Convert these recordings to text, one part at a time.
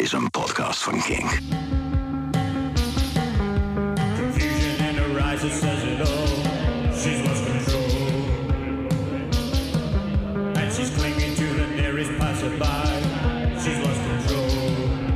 is een podcast van King. Confusion in her eyes, it says it all. She's lost control, and she's clinging to the nearest passerby. She's lost control,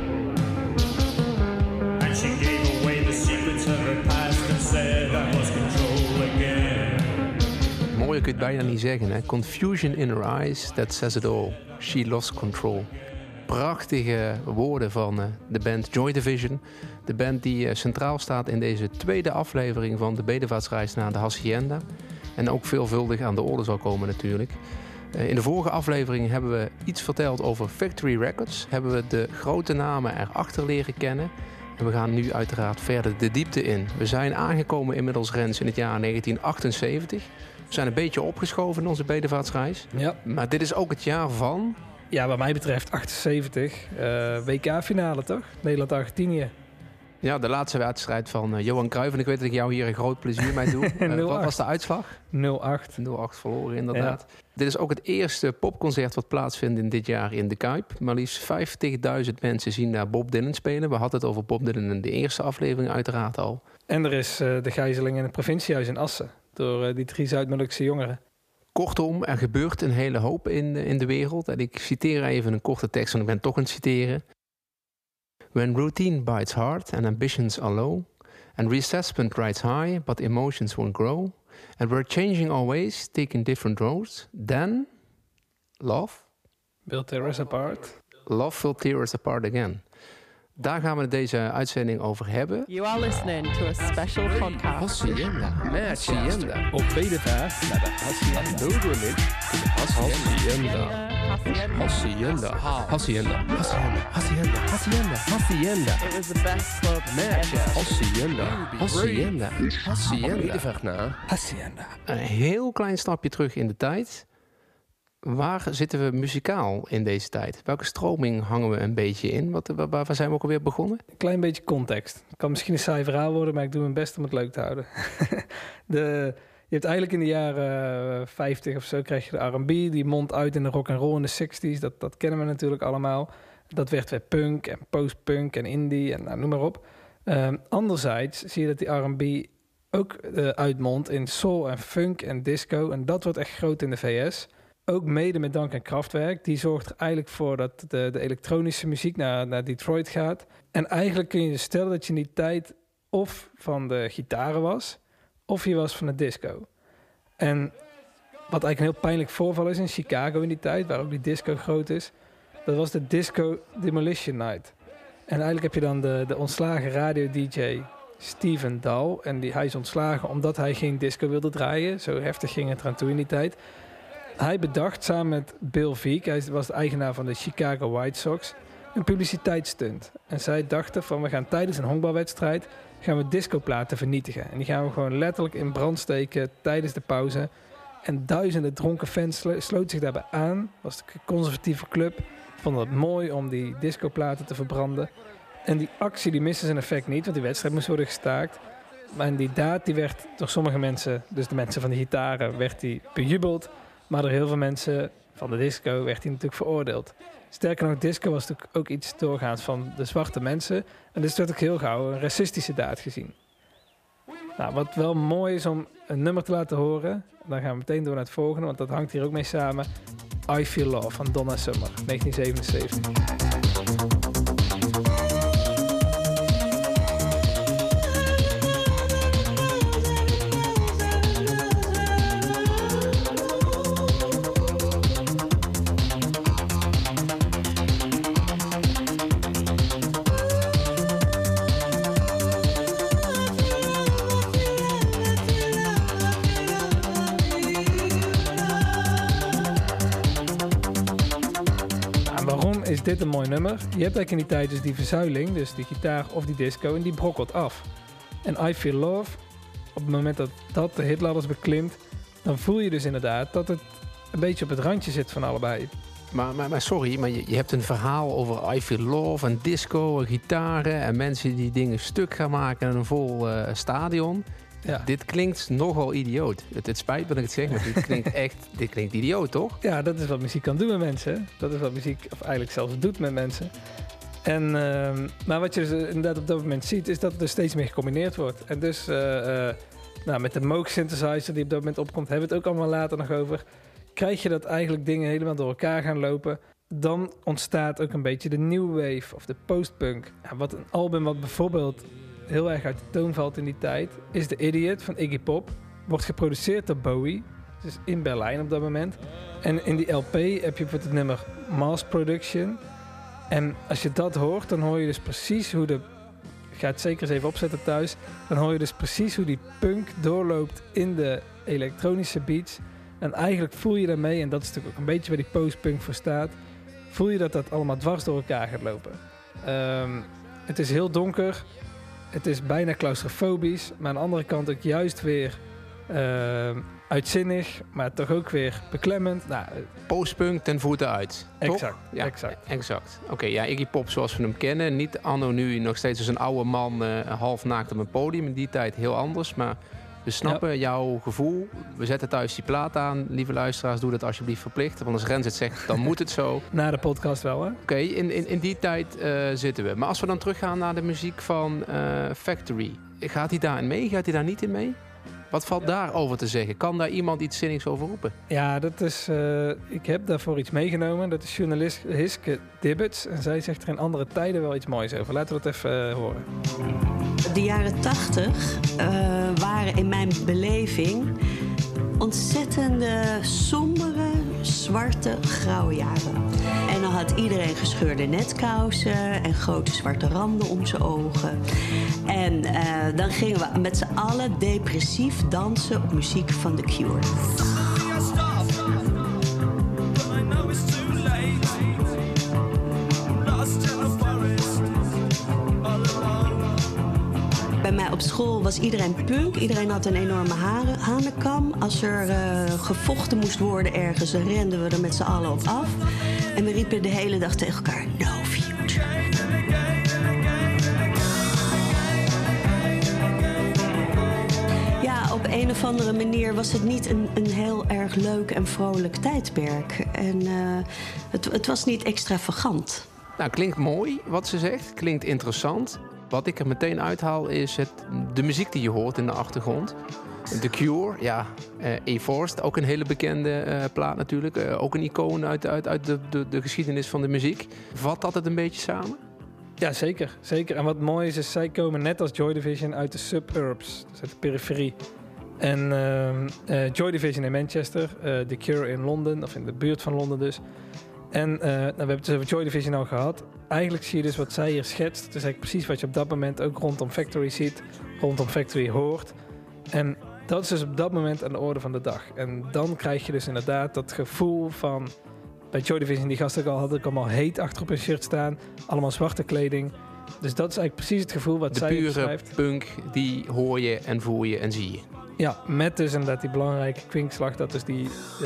and she gave away the secrets of her past and said, I lost control again. Mooier kun je het bijna niet zeggen, hè? Confusion in her eyes, that says it all. She lost control. Prachtige woorden van de band Joy Division. De band die centraal staat in deze tweede aflevering van de bedevaartsreis naar de Hacienda. En ook veelvuldig aan de orde zal komen natuurlijk. In de vorige aflevering hebben we iets verteld over Factory Records. Hebben we de grote namen erachter leren kennen. En we gaan nu uiteraard verder de diepte in. We zijn aangekomen inmiddels, Rens, in het jaar 1978. We zijn een beetje opgeschoven in onze bedevaartsreis. Ja. Maar dit is ook het jaar van... Ja, wat mij betreft 78. WK-finale toch? Nederland-Argentinië. Ja, de laatste wedstrijd van Johan Cruijff. En ik weet dat ik jou hier een groot plezier mee doe. Wat was de uitslag? 0-8. 0-8 verloren, inderdaad. Ja. Dit is ook het eerste popconcert wat plaatsvindt in dit jaar in de Kuip. Maar liefst 50.000 mensen zien daar Bob Dylan spelen. We hadden het over Bob Dylan in de eerste aflevering uiteraard al. En er is de gijzeling in het provinciehuis in Assen. Door die 3 Zuid-Molukse jongeren. Kortom, er gebeurt een hele hoop in de wereld. En ik citeer even een korte tekst, want ik ben toch aan het citeren. When routine bites hard and ambitions are low, and reassessment rides high, but emotions won't grow, and we're changing our ways, taking different roads, then love will tear us apart. Love will tear us apart again. Daar gaan we deze uitzending over hebben. You are listening to a special podcast. Hacienda. Hacienda. Op bedevaart naar de Hacienda. Pilgrimage to the Hacienda. Hacienda. Hacienda. Hacienda. Hacienda. Hacienda. It was the best club ever. Hacienda. Hacienda. Hacienda. Bedevaart naar Hacienda. Een heel klein stapje terug in de tijd. Waar zitten we muzikaal in deze tijd? Welke stroming hangen we een beetje in? Waar zijn we ook alweer begonnen? Een klein beetje context. Het kan misschien een saai verhaal worden, maar ik doe mijn best om het leuk te houden. Je hebt eigenlijk in de jaren 50 of zo krijg je de R&B. Die mondt uit in de rock and roll in de 60s. Dat kennen we natuurlijk allemaal. Dat werd weer punk en post-punk en indie en noem maar op. Anderzijds zie je dat die R&B ook uitmondt in soul en funk en disco. En dat wordt echt groot in de VS. Ook mede met dank aan Kraftwerk. Die zorgt er eigenlijk voor dat de elektronische muziek naar Detroit gaat. En eigenlijk kun je dus stellen dat je in die tijd of van de gitaren was, of je was van de disco. En wat eigenlijk een heel pijnlijk voorval is in Chicago in die tijd, waar ook die disco groot is, dat was de Disco Demolition Night. En eigenlijk heb je dan de ontslagen radio-dj Steven Dahl. En hij is ontslagen omdat hij geen disco wilde draaien. Zo heftig ging het eraan toe in die tijd. Hij bedacht samen met Bill Veeck, hij was de eigenaar van de Chicago White Sox, een publiciteitsstunt. En zij dachten van, we gaan tijdens een honkbalwedstrijd gaan we discoplaten vernietigen. En die gaan we gewoon letterlijk in brand steken tijdens de pauze. En duizenden dronken fans sloten zich daarbij aan. Dat was een conservatieve club. Vonden het mooi om die discoplaten te verbranden. En die actie die miste zijn effect niet, want die wedstrijd moest worden gestaakt. Maar die daad die werd door sommige mensen, dus de mensen van de gitaren, werd die bejubeld. Maar door heel veel mensen van de disco werd hij natuurlijk veroordeeld. Sterker nog, disco was natuurlijk ook iets doorgaans van de zwarte mensen. En dus werd ook heel gauw een racistische daad gezien. Nou, wat wel mooi is om een nummer te laten horen. Dan gaan we meteen door naar het volgende, want dat hangt hier ook mee samen. I Feel Love van Donna Summer, 1977. Is dit een mooi nummer? Je hebt eigenlijk in die tijd dus die verzuiling, dus die gitaar of die disco, en die brokkelt af. En I Feel Love, op het moment dat de hitladders beklimt, dan voel je dus inderdaad dat het een beetje op het randje zit van allebei. Maar sorry, maar je hebt een verhaal over I Feel Love en disco en gitaren en mensen die dingen stuk gaan maken in een vol stadion. Ja. Dit klinkt nogal idioot. Het spijt me dat ik het zeg, maar dit klinkt idioot, toch? Ja, dat is wat muziek kan doen met mensen. Dat is wat muziek, of eigenlijk zelfs doet met mensen. Maar wat je dus inderdaad op dat moment ziet, is dat er steeds meer gecombineerd wordt. En dus met de Moog synthesizer die op dat moment opkomt, hebben we het ook allemaal later nog over. Krijg je dat eigenlijk dingen helemaal door elkaar gaan lopen. Dan ontstaat ook een beetje de new wave of de postpunk. Ja, wat een album wat bijvoorbeeld heel erg uit de toon valt in die tijd, is The Idiot van Iggy Pop. Wordt geproduceerd door Bowie. Dus in Berlijn op dat moment. En in die LP heb je bijvoorbeeld het nummer Mass Production. En als je dat hoort, dan hoor je dus precies hoe de... Ik ga het zeker eens even opzetten thuis. Dan hoor je dus precies hoe die punk doorloopt in de elektronische beats. En eigenlijk voel je daarmee, en dat is natuurlijk ook een beetje waar die postpunk voor staat, voel je dat allemaal dwars door elkaar gaat lopen. Het is heel donker. Het is bijna claustrofobisch. Maar aan de andere kant ook juist weer uitzinnig, maar toch ook weer beklemmend. Nou, postpunk ten voeten uit. Exact. Toch? Ja, exact. Oké, Iggy Pop zoals we hem kennen. Niet anno nu nog steeds als een oude man half naakt op een podium. In die tijd heel anders, maar we snappen jouw gevoel. We zetten thuis die plaat aan. Lieve luisteraars, doe dat alsjeblieft verplicht. Want als Rens het zegt, dan moet het zo. Na de podcast wel, hè? Oké, in die tijd zitten we. Maar als we dan teruggaan naar de muziek van Factory. Gaat hij daarin mee? Gaat hij daar niet in mee? Wat valt daarover te zeggen? Kan daar iemand iets zinnigs over roepen? Ja, dat is... ik heb daarvoor iets meegenomen. Dat is journalist Hiske Dibbets. En zij zegt er in andere tijden wel iets moois over. Laten we dat even horen. De jaren 80 waren in mijn beleving ontzettende sombere, zwarte, grauwe jaren. En dan had iedereen gescheurde netkousen en grote zwarte randen om zijn ogen. En dan gingen we met z'n allen depressief dansen op muziek van The Cure. Bij mij op school was iedereen punk. Iedereen had een enorme hanenkam. Als er gevochten moest worden ergens, dan renden we er met z'n allen op af. En we riepen de hele dag tegen elkaar, no future. Ja, op een of andere manier was het niet een heel erg leuk en vrolijk tijdperk. En het was niet extravagant. Nou, klinkt mooi wat ze zegt. Klinkt interessant. Wat ik er meteen uithaal is de muziek die je hoort in de achtergrond. The Cure, ja, A-Forced, ook een hele bekende plaat natuurlijk. Ook een icoon uit de geschiedenis van de muziek. Vat dat het een beetje samen? Ja, zeker. En wat mooi is, zij komen net als Joy Division uit de suburbs, dus uit de periferie. En Joy Division in Manchester, The Cure in Londen, of in de buurt van Londen dus. En we hebben het over Joy Division al gehad. Eigenlijk zie je dus wat zij hier schetst. Het is eigenlijk precies wat je op dat moment ook rondom Factory ziet. Rondom Factory hoort. En dat is dus op dat moment aan de orde van de dag. En dan krijg je dus inderdaad dat gevoel van... Bij Joy Division, die gasten had ik allemaal heet achter op hun shirt staan. Allemaal zwarte kleding. Dus dat is eigenlijk precies het gevoel wat zij beschrijft. De pure punk, die hoor je en voel je en zie je. Ja, met dus inderdaad die belangrijke kwinkslag. Dat dus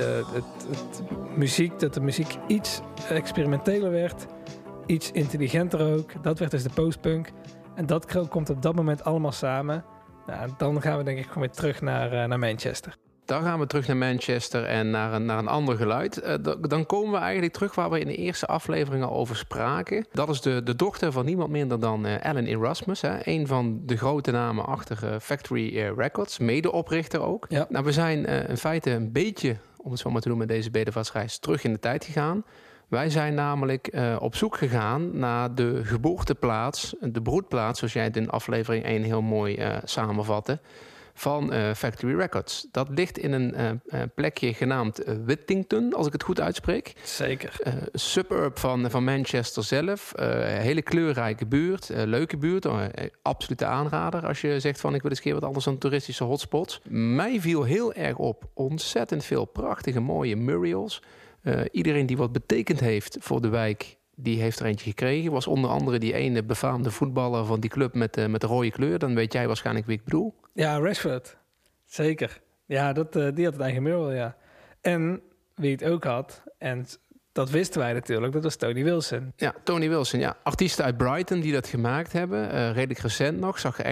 dat de muziek iets experimenteler werd. Iets intelligenter ook. Dat werd dus de postpunk. En dat komt op dat moment allemaal samen. Nou, dan gaan we denk ik gewoon weer terug naar Manchester. Dan gaan we terug naar Manchester en naar een ander geluid. Dan komen we eigenlijk terug waar we in de eerste aflevering al over spraken. Dat is de dochter van niemand minder dan Alan Erasmus. Een van de grote namen achter Factory Records. Medeoprichter ook. Ja. Nou, we zijn in feite een beetje, om het zo maar te doen met deze bedevaartsreis, terug in de tijd gegaan. Wij zijn namelijk op zoek gegaan naar de geboorteplaats, de broedplaats, zoals jij het in aflevering 1 heel mooi samenvatte, van Factory Records. Dat ligt in een plekje genaamd Whittington, als ik het goed uitspreek. Zeker. Suburb van Manchester zelf. Hele kleurrijke buurt, leuke buurt. Absolute aanrader als je zegt van ik wil eens een keer wat anders dan toeristische hotspots. Mij viel heel erg op ontzettend veel prachtige mooie murals. Iedereen die wat betekend heeft voor de wijk, die heeft er eentje gekregen. Was onder andere die ene befaamde voetballer van die club met de rode kleur. Dan weet jij waarschijnlijk wie ik bedoel. Ja, Rashford. Zeker. Ja, die had het eigen mural, ja. En wie het ook had, en dat wisten wij natuurlijk, dat was Tony Wilson. Ja, Tony Wilson, ja. Artiesten uit Brighton die dat gemaakt hebben. Redelijk recent nog. Zag er echt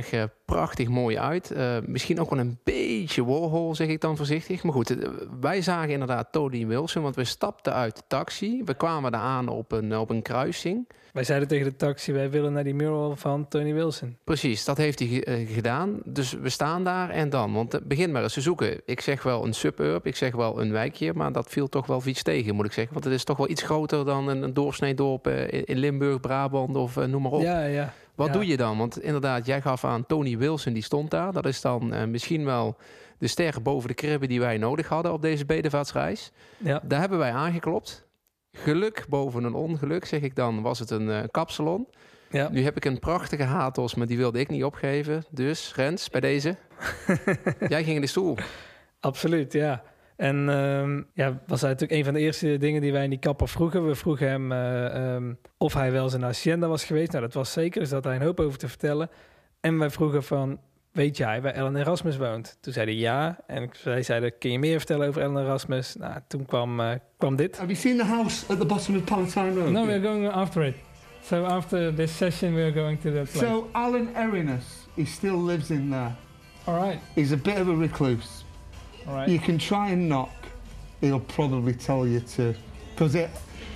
prachtig mooi uit. Misschien ook wel een beetje Warhol, zeg ik dan voorzichtig. Maar goed, wij zagen inderdaad Tony Wilson, want we stapten uit de taxi. We kwamen daar aan op een kruising. Wij zeiden tegen de taxi, wij willen naar die mural van Tony Wilson. Precies, dat heeft hij gedaan. Dus we staan daar en dan. Want begin maar eens te zoeken. Ik zeg wel een suburb, ik zeg wel een wijkje, maar dat viel toch wel iets tegen, moet ik zeggen. Want het is toch wel iets groter dan een doorsneedorp in Limburg, Brabant of noem maar op. Ja. Wat doe je dan? Want inderdaad, jij gaf aan Tony Wilson, die stond daar. Dat is dan misschien wel de ster boven de kribben die wij nodig hadden op deze bedevaartsreis. Ja. Daar hebben wij aangeklopt. Geluk boven een ongeluk, zeg ik dan, was het een kapsalon. Ja. Nu heb ik een prachtige Hatos, maar die wilde ik niet opgeven. Dus, Rens, bij deze. Jij ging in de stoel. Absoluut, ja. En was natuurlijk een van de eerste dingen die wij in die kapper vroegen. We vroegen hem of hij wel eens in Hacienda was geweest. Nou, dat was zeker, dus daar had hij een hoop over te vertellen. En wij vroegen van, weet jij waar Ellen Erasmus woont? Toen zei hij ja. En wij zeiden, kun je meer vertellen over Ellen Erasmus? Nou, toen kwam dit. Have you seen the house at the bottom of Palatine Road? No, we're going after it. So after this session, we're going to that place. So Alan Erinus, he still lives in there. All right. He's a bit of a recluse. All right. You can try and knock. He'll probably tell you to, because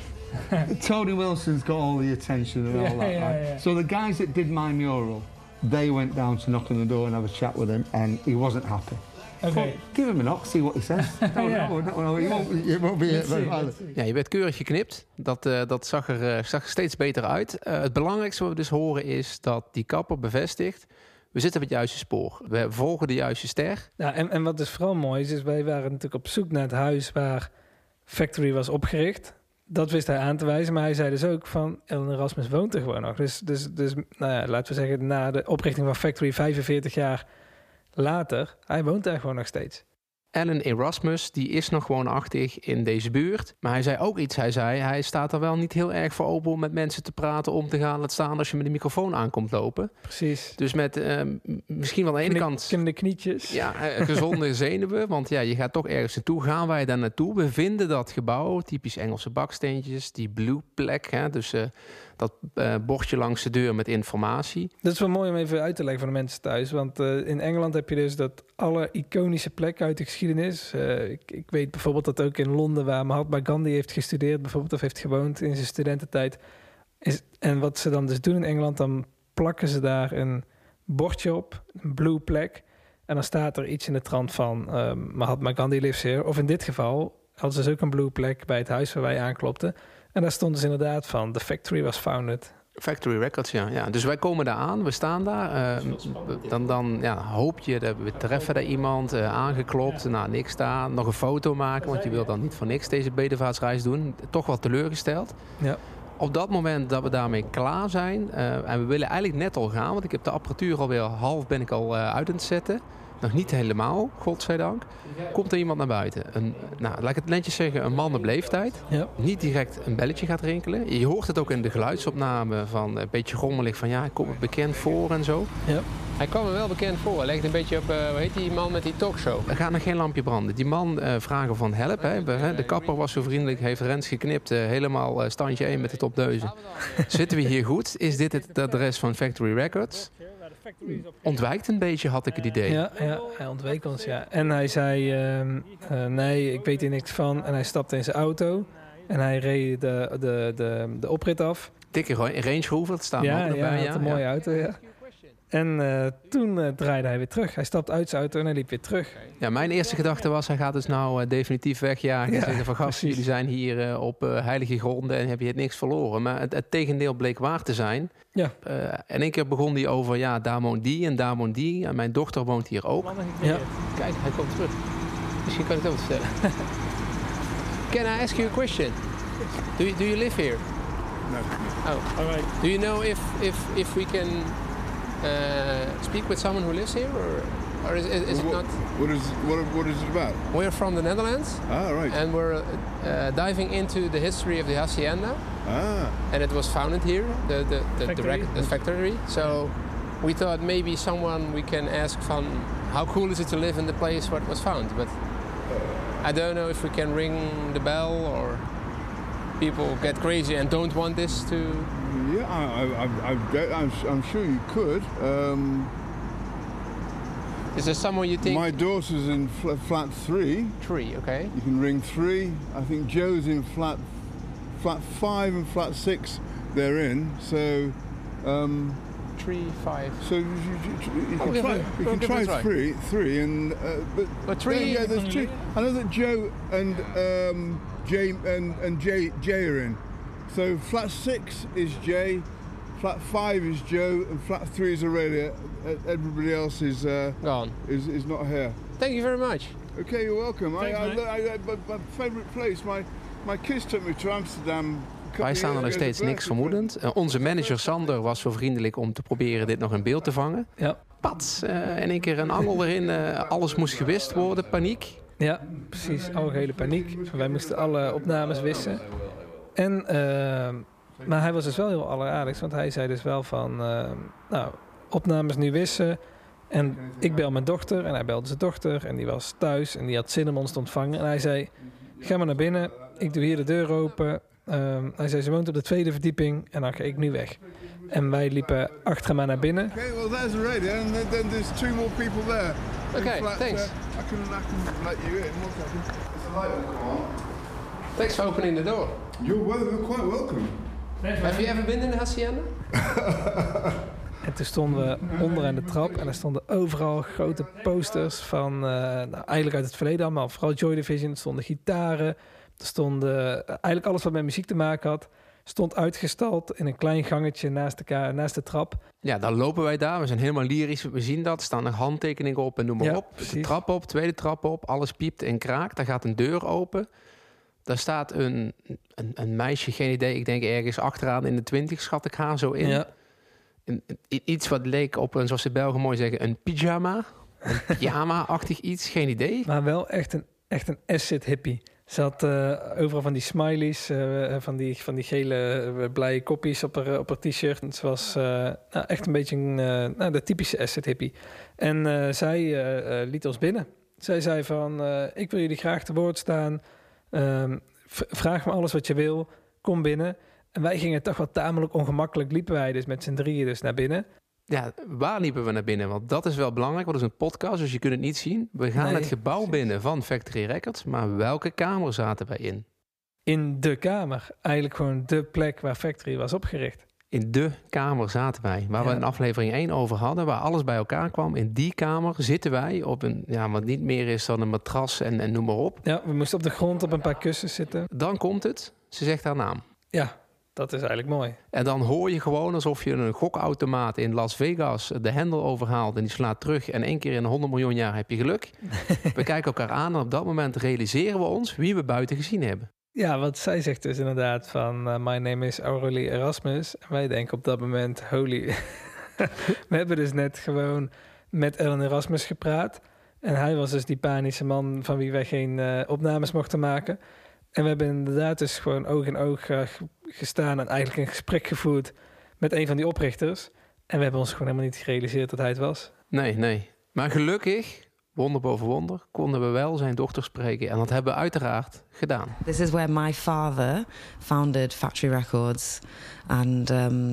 Tony Wilson's got all the attention and all that. Right? Yeah. So the guys that did my mural, they went down to knock on the door and have a chat with him, and he wasn't happy. Okay. Well, give him a knock, see what he says. No, it won't be very violent. Ja, je werd keurig geknipt. Dat zag er steeds beter uit. Het belangrijkste wat we dus horen is dat die kapper bevestigt, we zitten op het juiste spoor. We volgen de juiste ster. Ja, en wat dus vooral mooi is wij waren natuurlijk op zoek naar het huis waar Factory was opgericht. Dat wist hij aan te wijzen, maar hij zei dus ook van Ellen Erasmus woont er gewoon nog. Dus nou ja, laten we zeggen, na de oprichting van Factory 45 jaar later, hij woont daar gewoon nog steeds. Ellen Erasmus, die is nog woonachtig in deze buurt. Maar hij zei ook iets. Hij staat er wel niet heel erg voor open om met mensen te praten, om te gaan laten staan als je met de microfoon aankomt lopen. Precies. Dus met misschien wel aan de ene kant de knietjes. Ja, gezonde zenuwen. Want ja, je gaat toch ergens naartoe. Gaan wij daar naartoe? We vinden dat gebouw, typisch Engelse baksteentjes, die blue plek. Hè, dus dat bordje langs de deur met informatie. Dat is wel mooi om even uit te leggen voor de mensen thuis. Want in Engeland heb je dus dat alle iconische plekken uit de geschiedenis. Ik weet bijvoorbeeld dat ook in Londen, waar Mahatma Gandhi heeft gestudeerd, bijvoorbeeld, of heeft gewoond in zijn studententijd. En wat ze dan dus doen in Engeland, dan plakken ze daar een bordje op, een blue plek. En dan staat er iets in de trant van Mahatma Gandhi lives here. Of in dit geval hadden ze dus ook een blue plek bij het huis waar wij aanklopten. En daar stond dus inderdaad van, the factory was founded. Factory Records, ja. Dus wij komen daar aan, we staan daar. Dan hoop je, we treffen daar iemand, aangeklopt, niks daar. Nog een foto maken, want je wil dan niet voor niks deze bedevaartsreis doen. Toch wel teleurgesteld. Ja. Op dat moment dat we daarmee klaar zijn, en we willen eigenlijk net al gaan, want ik heb de apparatuur alweer half ben ik al uit aan het zetten. Nog niet helemaal, godzijdank. Komt er iemand naar buiten. Laat ik het netjes zeggen, een man op leeftijd. Ja. Niet direct een belletje gaat rinkelen. Je hoort het ook in de geluidsopname van een beetje grommelig van ja, ik kom me bekend voor en zo. Ja. Hij kwam me wel bekend voor. Hij lijkt een beetje op, hoe heet die man met die talkshow? Er gaat nog geen lampje branden. Die man vragen van help. Hè. De kapper was zo vriendelijk, heeft Rens geknipt. Helemaal standje 1 met de topdeuzen. Zitten we hier goed? Is dit het adres van Factory Records? Ontwijkt een beetje, had ik het idee. Ja, hij ontweek ons, ja. En hij zei, nee, ik weet hier niks van. En hij stapte in zijn auto en hij reed de oprit af. Dikke Range Rover, dat staat ook nog bij. Ja, een mooie auto, ja. En toen draaide hij weer terug. Hij stapte uit zijn auto en hij liep weer terug. Ja, mijn eerste gedachte was, hij gaat dus nou definitief wegjagen. En zeggen van, gasten, jullie zijn hier op heilige gronden en heb je het niks verloren. Maar het tegendeel bleek waar te zijn. Ja. En één keer begon hij over, ja, daar woont die en daar woont die. En mijn dochter woont hier ook. Ja. Kijk, hij komt terug. Misschien kan ik het ook vertellen. Can I ask you a question? Do you live here? No. Oh. All right. Do you know if we can speak with someone who lives here, or is it not? What is it about? We're from the Netherlands. Ah, right. And we're diving into the history of the hacienda. Ah. And it was founded here, Factory. the factory. So we thought maybe someone we can ask from how cool is it to live in the place where it was found. But I don't know if we can ring the bell or people get crazy and don't want this to. Yeah, I'm sure you could. Is there somewhere you think? My daughter's in flat 3. 3, okay. You can ring 3. I think Joe's in flat 5 and flat 6. They're in. So 3, 5. So you can try 3 and but 3. Yeah, there's 2. I know that Joe and Jay are in. So flat 6 is Jay, flat 5 is Joe, and flat 3 is Aurelia. Everybody else is gone. Is not here. Thank you very much. Okay, you're welcome. Thanks, My favourite place. My kids took me to Amsterdam. Wij staan er nog steeds niks vermoedend. Onze manager Sander was zo vriendelijk om te proberen dit nog in beeld te vangen. Ja. Pats, in één keer een angel erin. Alles moest gewist worden, paniek. Ja, precies. Algehele paniek. Wij moesten alle opnames wissen. En, maar hij was dus wel heel alleraardigst. Want hij zei dus wel van... opnames nu wissen. En ik bel mijn dochter. En hij belde zijn dochter. En die was thuis. En die had zin om ons te ontvangen. En hij zei... Ga maar naar binnen. Ik doe hier de deur open. Hij zei, ze woont op de 2e verdieping. En dan ga ik nu weg. En wij liepen achter hem naar binnen. Okay, well there's Aurelia. And then there's 2 more people there. Okay, thanks. I can let you in. One second. It's a light will come on. Thanks for opening the door. You're quite welcome. Have you ever been in the Hacienda? En toen stonden we onder aan de trap. En er stonden overal grote posters van... eigenlijk uit het verleden allemaal. Vooral Joy Division. Er stonden gitaren. Er stonden... eigenlijk alles wat met muziek te maken had... stond uitgestald in een klein gangetje naast de trap. Ja, dan lopen wij daar. We zijn helemaal lyrisch. We zien dat. Er staan er handtekeningen op en noem maar op. Precies. De trap op, tweede trap op. Alles piept en kraakt. Daar gaat een deur open. Daar staat een meisje, geen idee. Ik denk ergens achteraan in de 20, schat ik haar zo in. Ja. Iets wat leek op, zoals de Belgen mooi zeggen, een pyjama. Een pyjama-achtig iets, geen idee. Maar wel echt een acid hippie. Ze had overal van die smileys, van die gele blije kopjes op haar t-shirt. Ze was echt een beetje de typische acid hippie. En zij liet ons binnen. Zij zei van, ik wil jullie graag te woord staan. Vraag me alles wat je wil. Kom binnen. En wij gingen toch wel tamelijk ongemakkelijk. Liepen wij dus met z'n drieën dus naar binnen. Ja, waar liepen we naar binnen? Want dat is wel belangrijk. Want het is een podcast, dus je kunt het niet zien. We gaan het gebouw binnen van Factory Records. Maar welke kamer zaten wij in? In de kamer. Eigenlijk gewoon de plek waar Factory was opgericht. In de kamer zaten wij. Waar we in aflevering 1 over hadden. Waar alles bij elkaar kwam. In die kamer zitten wij op een... Ja, wat niet meer is dan een matras en noem maar op. Ja, we moesten op de grond op een paar kussens zitten. Dan komt het. Ze zegt haar naam. Ja, dat is eigenlijk mooi. En dan hoor je gewoon alsof je een gokautomaat in Las Vegas de hendel overhaalt en die slaat terug. En 1 keer in 100 miljoen jaar heb je geluk. We kijken elkaar aan en op dat moment realiseren we ons wie we buiten gezien hebben. Ja, wat zij zegt dus inderdaad van... my name is Aurélie Erasmus. En wij denken op dat moment, holy... We hebben dus net gewoon met Ellen Erasmus gepraat. En hij was dus die panische man van wie wij geen opnames mochten maken. En we hebben inderdaad dus gewoon oog in oog gestaan... en eigenlijk een gesprek gevoerd met een van die oprichters. En we hebben ons gewoon helemaal niet gerealiseerd dat hij het was. Nee. Maar gelukkig... Wonder boven wonder, konden we wel zijn dochter spreken. En dat hebben we uiteraard gedaan. This is where my father founded Factory Records. And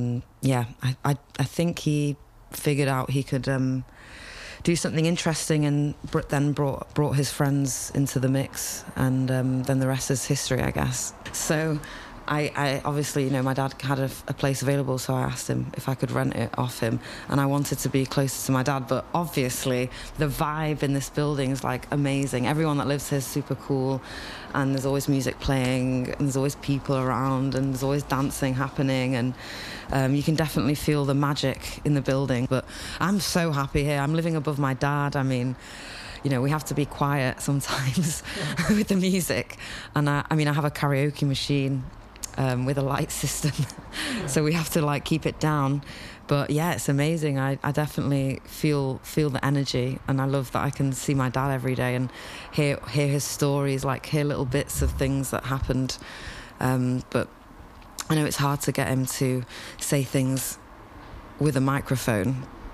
I think he figured out he could do something interesting, and then brought his friends into the mix. And then the rest is history, I guess. So I obviously, my dad had a place available, so I asked him if I could rent it off him, and I wanted to be closer to my dad. But obviously, the vibe in this building is like amazing. Everyone that lives here is super cool, and there's always music playing, and there's always people around, and there's always dancing happening, and you can definitely feel the magic in the building. But I'm so happy here. I'm living above my dad. I mean, we have to be quiet sometimes with the music, and I have a karaoke machine. With a light system, so we have to keep it down. But yeah, it's amazing. I definitely feel the energy, and I love that I can see my dad every day and hear his stories, hear little bits of things that happened. But I know it's hard to get him to say things with a microphone.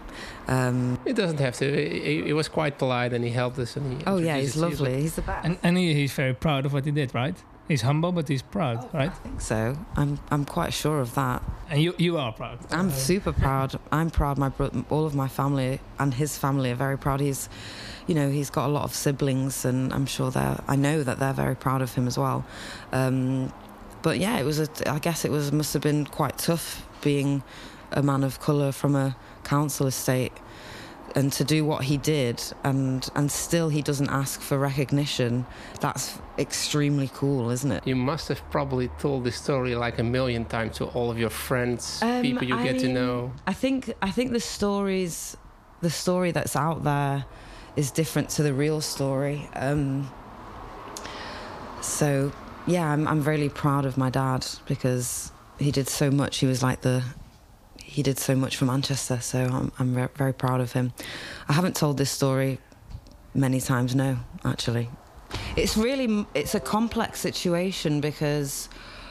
It doesn't have to. He was quite polite and he helped us. And he's lovely. He's the best. And he's very proud of what he did, right? He's humble, but he's proud, right? I think so. I'm quite sure of that. And you are proud. I'm super proud. I'm proud. All of my family and his family are very proud. He's got a lot of siblings, and I'm sure I know that they're very proud of him as well. But yeah, I guess it must have been quite tough being a man of colour from a council estate, and to do what he did, and still he doesn't ask for recognition. That's extremely cool, isn't it? You must have probably told this story like a million times to all of your friends, people you get to know. I think the story that's out there is different to the real story. So yeah, I'm really proud of my dad, because he did so much. He did so much for Manchester, so I'm very proud of him. I haven't told this story many times, no, actually. It's a complex situation because,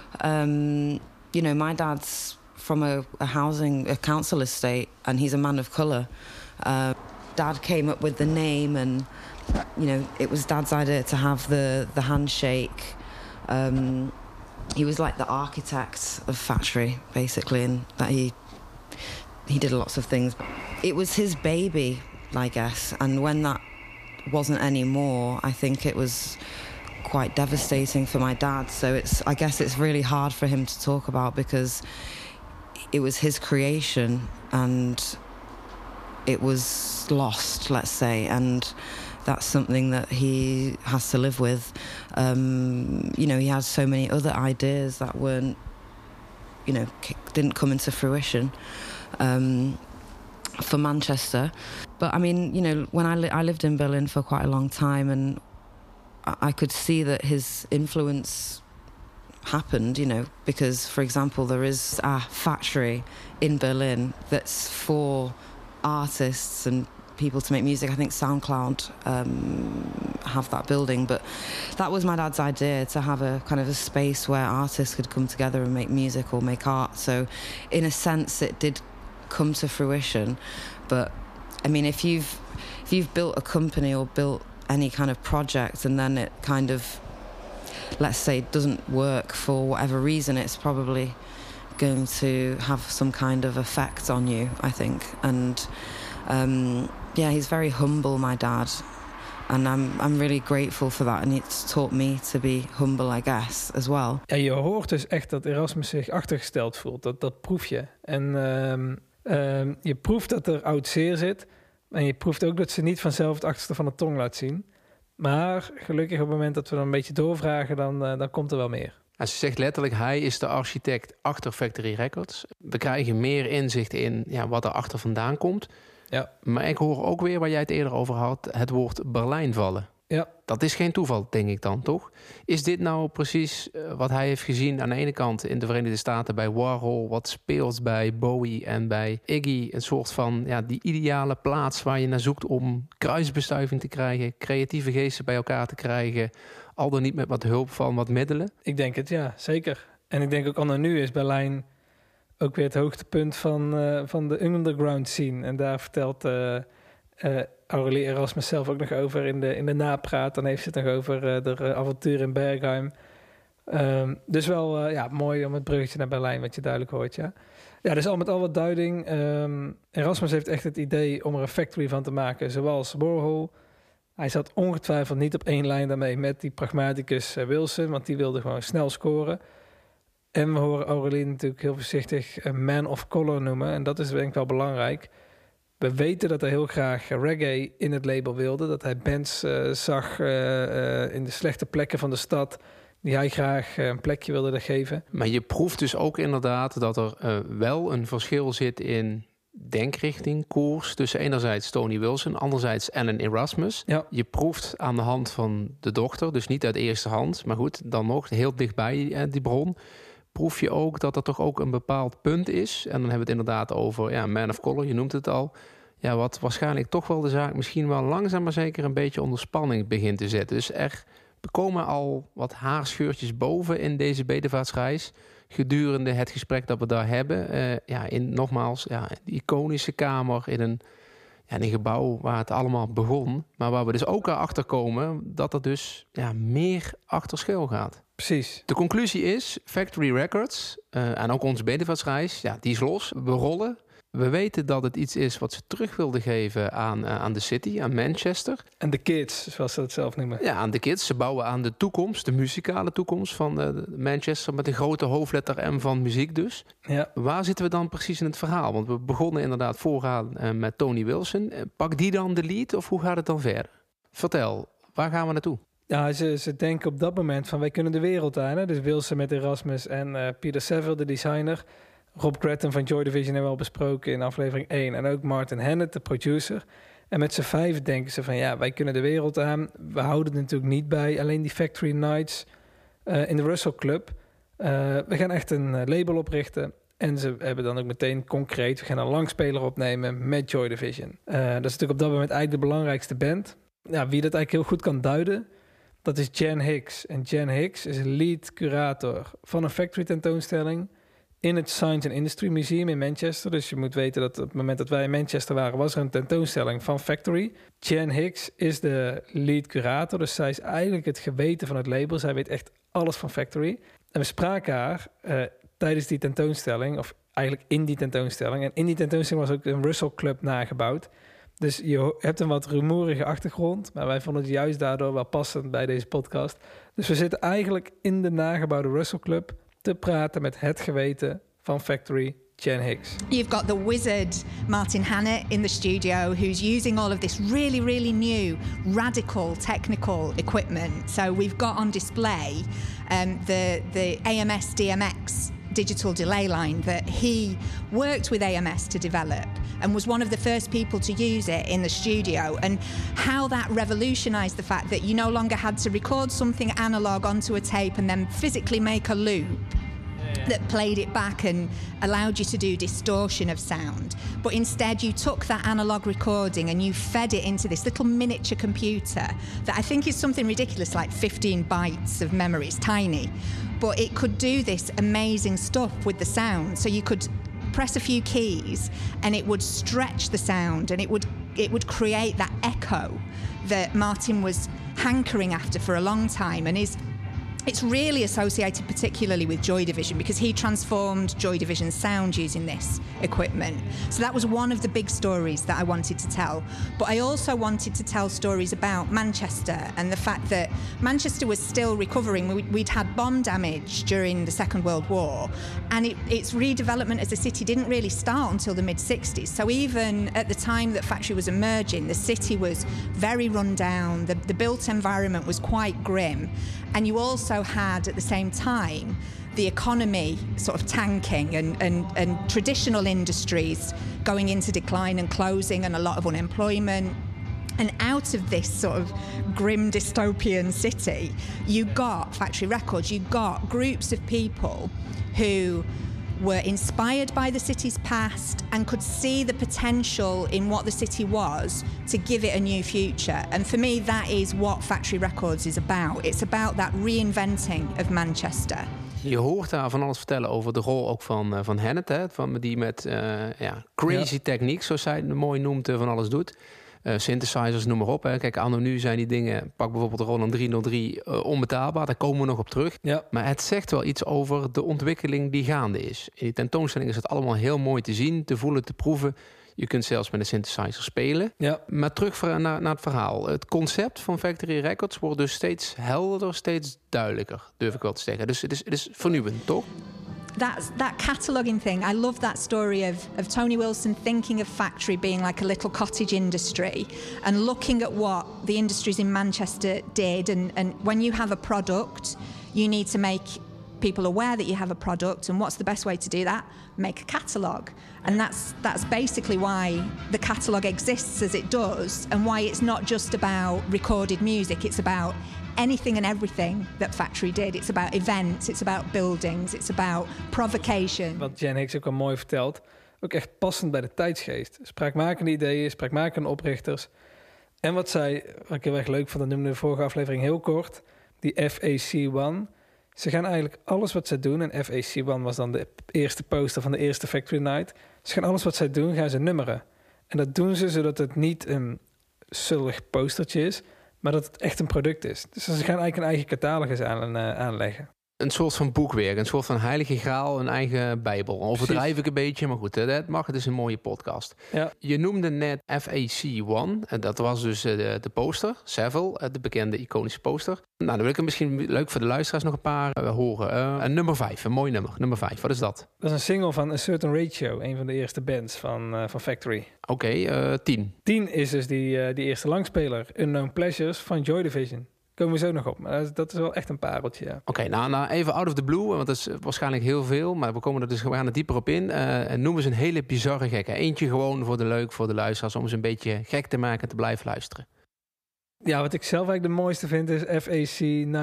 my dad's from a council estate, and he's a man of colour. Dad came up with the name, and, it was Dad's idea to have the handshake. He was like the architect of Factory, basically, and that he did lots of things. It was his baby, I guess, and when that wasn't anymore, I think it was quite devastating for my dad. So I guess it's really hard for him to talk about, because it was his creation and it was lost, let's say, and that's something that he has to live with. He has so many other ideas that weren't, didn't come into fruition for Manchester. But I mean, when I lived in Berlin for quite a long time, and I could see that his influence happened, because, for example, there is a factory in Berlin that's for artists and people to make music. I think SoundCloud have that building, but that was my dad's idea, to have a kind of a space where artists could come together and make music or make art. So in a sense it did come to fruition. But I mean, if you've built a company or built any kind of project, and then it kind of, let's say, doesn't work for whatever reason, it's probably going to have some kind of effect on you, I think. And he's very humble, my dad, and I'm really grateful for that. And it's taught me to be humble, I guess, as well. Ja, je hoort dus echt dat Erasmus zich achtergesteld voelt. Dat proef je. En je proeft dat er oud zeer zit. En je proeft ook dat ze niet vanzelf het achterste van de tong laat zien. Maar gelukkig op het moment dat we dan een beetje doorvragen, dan komt er wel meer. Ze zegt letterlijk, hij is de architect achter Factory Records. We krijgen meer inzicht in wat er achter vandaan komt. Ja. Maar ik hoor ook weer, waar jij het eerder over had, het woord Berlijn vallen. Ja. Dat is geen toeval, denk ik dan, toch? Is dit nou precies wat hij heeft gezien aan de ene kant in de Verenigde Staten bij Warhol, wat speelt bij Bowie en bij Iggy, een soort van die ideale plaats waar je naar zoekt om kruisbestuiving te krijgen, creatieve geesten bij elkaar te krijgen, al dan niet met wat hulp van wat middelen? Ik denk het, ja, zeker. En ik denk ook al nu is Berlijn ook weer het hoogtepunt van de underground scene. En daar vertelt Aurélie Erasmus zelf ook nog over in de napraat. Dan heeft ze het nog over de avontuur in Bergheim. Dus wel mooi om het bruggetje naar Berlijn, wat je duidelijk hoort, ja. Ja, dus al met al wat duiding. Erasmus heeft echt het idee om er een factory van te maken, zoals Warhol. Hij zat ongetwijfeld niet op één lijn daarmee met die pragmaticus Wilson, want die wilde gewoon snel scoren. En we horen Aurélie natuurlijk heel voorzichtig een man of color noemen. En dat is denk ik wel belangrijk. We weten dat hij heel graag reggae in het label wilde. Dat hij bands zag in de slechte plekken van de stad die hij graag een plekje wilde geven. Maar je proeft dus ook inderdaad dat er wel een verschil zit in denkrichting, koers, tussen enerzijds Tony Wilson, anderzijds Alan Erasmus. Ja. Je proeft aan de hand van de dochter, dus niet uit eerste hand, maar goed, dan nog heel dichtbij die bron, proef je ook dat er toch ook een bepaald punt is. En dan hebben we het inderdaad over Man of Color, je noemt het al. Ja, wat waarschijnlijk toch wel de zaak misschien wel langzaam maar zeker een beetje onder spanning begint te zetten. Dus er komen al wat haarscheurtjes boven in deze bedevaartsreis gedurende het gesprek dat we daar hebben. In die iconische kamer in een gebouw waar het allemaal begon. Maar waar we dus ook achter komen dat er dus meer achter schuil gaat. Precies. De conclusie is, Factory Records en ook onze bedevaartsreis, ja, die is los. We rollen. We weten dat het iets is wat ze terug wilden geven aan de city, aan Manchester. En de kids, zoals ze het zelf noemen. Ja, aan de kids. Ze bouwen aan de toekomst, de muzikale toekomst van Manchester met een grote hoofdletter M van muziek dus. Ja. Waar zitten we dan precies in het verhaal? Want we begonnen inderdaad vooraan met Tony Wilson. Pak die dan de lead of hoe gaat het dan verder? Vertel, waar gaan we naartoe? Ja, ze denken op dat moment van wij kunnen de wereld aan. Hè? Dus Wilson met Erasmus en Peter Saville, de designer. Rob Gretton van Joy Division hebben we al besproken in aflevering 1. En ook Martin Hannett, de producer. En met z'n 5 denken ze van ja, wij kunnen de wereld aan. We houden het natuurlijk niet bij alleen die Factory Nights in de Russell Club. We gaan echt een label oprichten. En ze hebben dan ook meteen concreet, we gaan een langspeler opnemen met Joy Division. Dat is natuurlijk op dat moment eigenlijk de belangrijkste band. Ja, wie dat eigenlijk heel goed kan duiden, dat is Jen Hicks. En Jen Hicks is lead curator van een Factory tentoonstelling in het Science and Industry Museum in Manchester. Dus je moet weten dat op het moment dat wij in Manchester waren, was er een tentoonstelling van Factory. Jen Hicks is de lead curator, dus zij is eigenlijk het geweten van het label. Zij weet echt alles van Factory. En we spraken haar tijdens die tentoonstelling, of eigenlijk in die tentoonstelling. En in die tentoonstelling was ook een Russell Club nagebouwd. Dus je hebt een wat rumoerige achtergrond, maar wij vonden het juist daardoor wel passend bij deze podcast. Dus we zitten eigenlijk in de nagebouwde Russell Club te praten met het geweten van Factory, Jen Hicks. You've got the wizard Martin Hannett in the studio who's using all of this really, really new, radical technical equipment. So we've got on display the AMS DMX digital delay line that he worked with AMS to develop and was one of the first people to use it in the studio, and how that revolutionized the fact that you no longer had to record something analog onto a tape and then physically make a loop that played it back and allowed you to do distortion of sound. But instead you took that analog recording and you fed it into this little miniature computer that I think is something ridiculous, like 15 bytes of memory. It's tiny. But it could do this amazing stuff with the sound. So you could press a few keys and it would stretch the sound and it would create that echo that Martin was hankering after for a long time, and it's really associated particularly with Joy Division because he transformed Joy Division's sound using this equipment. So that was one of the big stories that I wanted to tell. But I also wanted to tell stories about Manchester and the fact that Manchester was still recovering. We'd had bomb damage during the Second World War, and its redevelopment as a city didn't really start until the mid-60s. So even at the time that Factory was emerging, the city was very run down, the built environment was quite grim. And you also had, at the same time, the economy sort of tanking and traditional industries going into decline and closing, and a lot of unemployment. And out of this sort of grim dystopian city, you got Factory Records, you got groups of people who were inspired by the city's past and could see the potential in what the city was to give it a new future. And for me, that is what Factory Records is about. It's about that reinventing of Manchester. Je hoort daar van alles vertellen over de rol ook van Hannett, hè, die met crazy techniek, zoals zij het mooi noemt, van alles doet. Synthesizers, noem maar op. Hè. Kijk, anno nu zijn die dingen, pak bijvoorbeeld de Roland 303, onbetaalbaar. Daar komen we nog op terug. Ja. Maar het zegt wel iets over de ontwikkeling die gaande is. In die tentoonstelling is het allemaal heel mooi te zien, te voelen, te proeven. Je kunt zelfs met een synthesizer spelen. Ja. Maar terug naar het verhaal. Het concept van Factory Records wordt dus steeds helderder, steeds duidelijker, durf ik wel te zeggen. Dus het is vernieuwend, toch? That cataloguing thing, I love that story of Tony Wilson thinking of Factory being like a little cottage industry and looking at what the industries in Manchester did. And when you have a product, you need to make people aware that you have a product. And what's the best way to do that? Make a catalogue. And that's basically why the catalogue exists as it does, and why it's not just about recorded music. It's about anything and everything that Factory did. It's about events, it's about buildings, it's about provocation. Wat Jen Hicks ook al mooi vertelt, ook echt passend bij de tijdsgeest. Spraakmakende ideeën, spraakmakende oprichters. En wat ik heel erg leuk vond, dat noemde de vorige aflevering heel kort, die FAC1. Ze gaan eigenlijk alles wat ze doen, en FAC1 was dan de eerste poster van de eerste Factory Night. Ze gaan alles wat zij doen, gaan ze nummeren. En dat doen ze zodat het niet een zullig postertje is, maar dat het echt een product is. Dus ze gaan eigenlijk een eigen catalogus aanleggen. Een soort van boekwerk, een soort van heilige graal, een eigen bijbel. Overdrijf ik een beetje, maar goed, dat mag. Het is een mooie podcast. Ja. Je noemde net FAC1. Dat was dus de poster, Seville, de bekende iconische poster. Nou, dan wil ik het misschien leuk voor de luisteraars nog een paar horen. Nummer 5, een mooi nummer. Nummer 5, wat is dat? Dat is een single van A Certain Ratio, een van de eerste bands van Factory. Oké, 10. 10 is dus die eerste langspeler, Unknown Pleasures van Joy Division. Komen we zo nog op. Maar dat is wel echt een pareltje, ja. Oké, nou even out of the blue, want dat is waarschijnlijk heel veel. Maar we gaan er dieper op in. Noem eens een hele bizarre gekke. Eentje gewoon voor de luisteraars, om ze een beetje gek te maken en te blijven luisteren. Ja, wat ik zelf eigenlijk de mooiste vind is FAC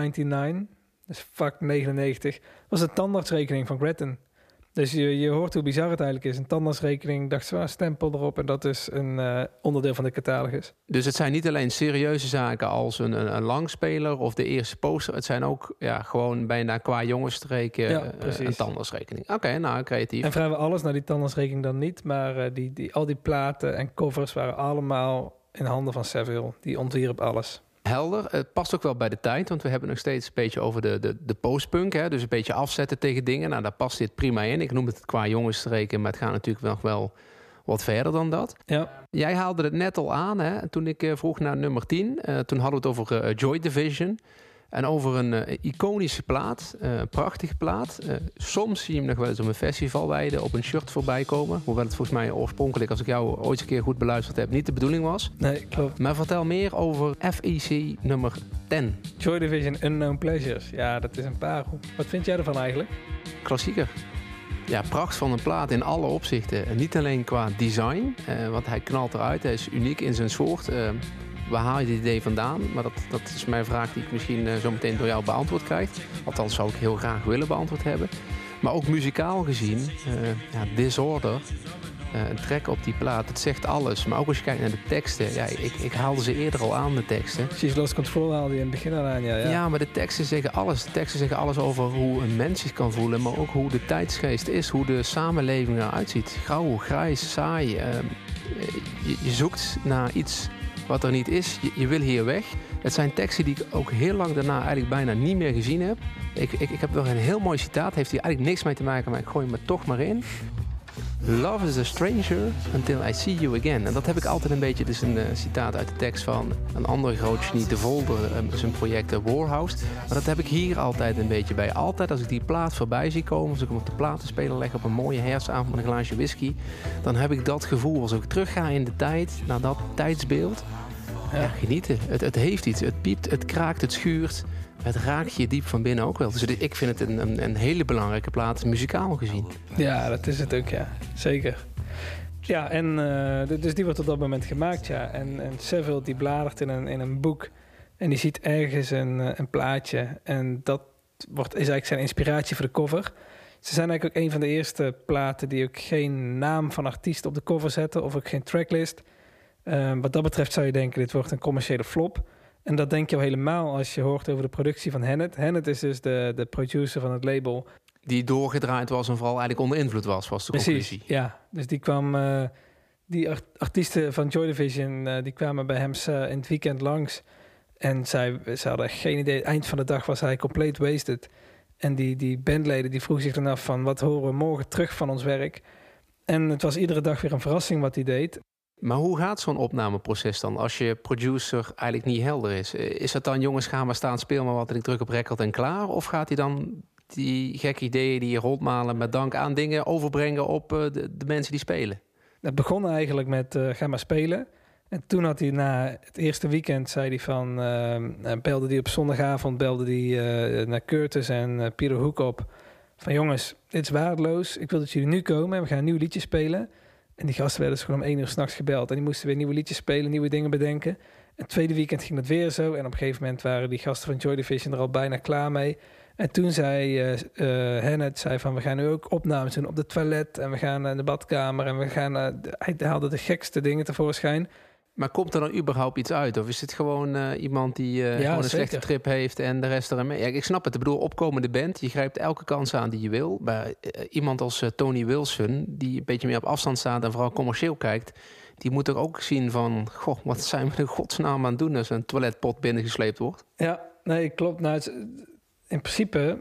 99. Dus vak 99. Dat was een tandartsrekening van Gretton. Dus je hoort hoe bizar het eigenlijk is. Een tandartsrekening, dacht ze, stempel erop. En dat is een onderdeel van de catalogus. Dus het zijn niet alleen serieuze zaken als een langspeler of de eerste poster. Het zijn ook gewoon bijna qua jongensstreken een tandartsrekening. Oké, nou, creatief. En vrijwel alles, nou die tandartsrekening dan niet. Maar al die platen en covers waren allemaal in handen van Seville. Die ontwierp alles. Helder. Het past ook wel bij de tijd, want we hebben nog steeds een beetje over de postpunk. Hè? Dus een beetje afzetten tegen dingen. Nou, daar past dit prima in. Ik noem het qua jongensstreken, maar het gaat natuurlijk nog wel wat verder dan dat. Ja. Jij haalde het net al aan, hè? Toen ik vroeg naar nummer 10. Toen hadden we het over Joy Division. En over een iconische plaat, prachtige plaat. Soms zie je hem nog wel eens op een festivalweide op een shirt voorbij komen. Hoewel het volgens mij oorspronkelijk, als ik jou ooit eens een keer goed beluisterd heb, niet de bedoeling was. Nee, klopt. Maar vertel meer over FEC nummer 10. Joy Division Unknown Pleasures. Ja, dat is een parel. Wat vind jij ervan eigenlijk? Klassieker. Ja, pracht van een plaat in alle opzichten. En niet alleen qua design, want hij knalt eruit. Hij is uniek in zijn soort. Waar haal je dit idee vandaan? Maar dat is mijn vraag die ik misschien zo meteen door jou beantwoord krijg. Althans zou ik heel graag willen beantwoord hebben. Maar ook muzikaal gezien, Disorder, een track op die plaat, het zegt alles. Maar ook als je kijkt naar de teksten, ik haalde ze eerder al aan, de teksten. She's Lost Control haalde je in het begin al aan, ja. Ja, maar de teksten zeggen alles. De teksten zeggen alles over hoe een mens zich kan voelen, maar ook hoe de tijdsgeest is, hoe de samenleving eruit ziet. Grauw, grijs, saai. Je zoekt naar iets wat er niet is. Je wil hier weg. Het zijn teksten die ik ook heel lang daarna eigenlijk bijna niet meer gezien heb. Ik heb wel een heel mooi citaat. Heeft hier eigenlijk niks mee te maken, maar ik gooi hem er toch maar in. Love is a stranger until I see you again. En dat heb ik altijd een beetje, dus een citaat uit de tekst van een andere groot genie, De Volder, zijn project Warhouse. Maar dat heb ik hier altijd een beetje bij. Altijd als ik die plaat voorbij zie komen, als ik hem op de platenspeler leg op een mooie herfstavond met een glaasje whisky, dan heb ik dat gevoel als ik terug ga in de tijd, naar dat tijdsbeeld. Ja, genieten. Het heeft iets. Het piept, het kraakt, het schuurt. Het raakt je diep van binnen ook wel. Dus ik vind het een hele belangrijke plaat, muzikaal gezien. Ja, dat is het ook, ja. Zeker. Ja, en dus die wordt op dat moment gemaakt, ja. En Seville die bladert in een boek en die ziet ergens een plaatje. En dat is eigenlijk zijn inspiratie voor de cover. Ze zijn eigenlijk ook een van de eerste platen die ook geen naam van artiest op de cover zetten of ook geen tracklist. Wat dat betreft zou je denken, dit wordt een commerciële flop. En dat denk je al helemaal als je hoort over de productie van Hennett. Hennett is dus de producer van het label. Die doorgedraaid was en vooral eigenlijk onder invloed was de conclusie. Precies, ja. Dus die kwam... die artiesten van Joy Division, die kwamen bij hem in het weekend langs. En ze hadden echt geen idee. Eind van de dag was hij compleet wasted. En die bandleden die vroegen zich dan af van, wat horen we morgen terug van ons werk? En het was iedere dag weer een verrassing wat hij deed. Maar hoe gaat zo'n opnameproces dan als je producer eigenlijk niet helder is? Is het dan, jongens, ga maar staan, speel maar wat en ik druk op record en klaar? Of gaat hij dan die gekke ideeën die je rondmalen met dank aan dingen overbrengen op de mensen die spelen? Het begon eigenlijk met ga maar spelen. En toen had hij na het eerste weekend, zei hij van, belde hij op zondagavond, naar Curtis en Peter Hook op. Van jongens, dit is waardeloos. Ik wil dat jullie nu komen en we gaan een nieuw liedje spelen. En die gasten werden dus gewoon om 1 uur 's nachts gebeld. En die moesten weer nieuwe liedjes spelen, nieuwe dingen bedenken. En het tweede weekend ging dat weer zo. En op een gegeven moment waren die gasten van Joy Division er al bijna klaar mee. En toen zei Hennett, van we gaan nu ook opnames doen op de toilet. En we gaan naar de badkamer. En we gaan hij haalde de gekste dingen tevoorschijn. Maar komt er dan überhaupt iets uit? Of is het gewoon iemand die gewoon een slechte trip heeft en de rest er mee? Ja, ik snap het. Ik bedoel, opkomende band. Je grijpt elke kans aan die je wil. Maar iemand als Tony Wilson, die een beetje meer op afstand staat en vooral commercieel kijkt, die moet toch ook zien van... Goh, wat zijn we in godsnaam aan het doen als een toiletpot binnengesleept wordt? Ja, nee, klopt. Nou, in principe,